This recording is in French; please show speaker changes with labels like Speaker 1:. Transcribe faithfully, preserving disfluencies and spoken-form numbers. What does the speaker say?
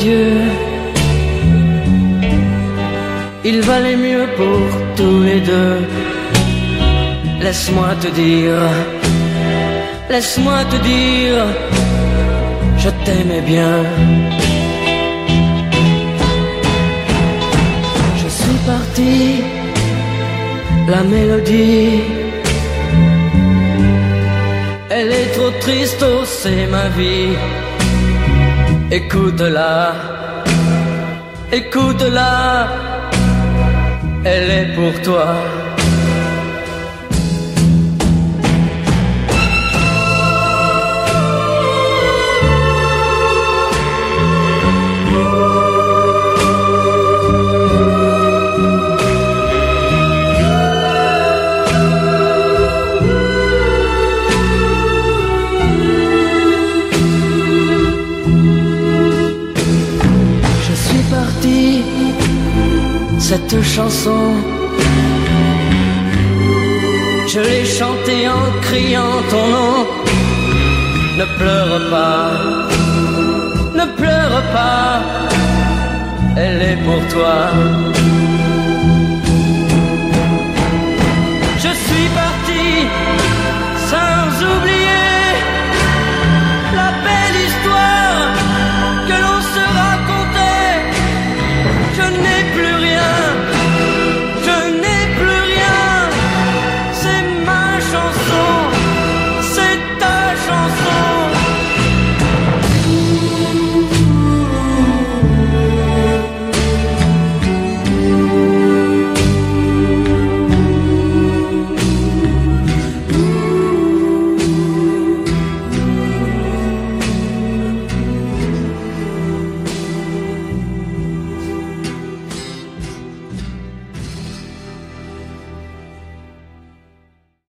Speaker 1: adieu. Il valait mieux pour tous les deux. Laisse-moi te dire, laisse-moi te dire, je t'aimais bien. Je suis parti, la mélodie, elle est trop triste, oh c'est ma vie. Écoute-la, écoute-la, elle est pour toi. Cette chanson, je l'ai chantée en criant ton nom. Ne pleure pas, ne pleure pas, elle est pour toi.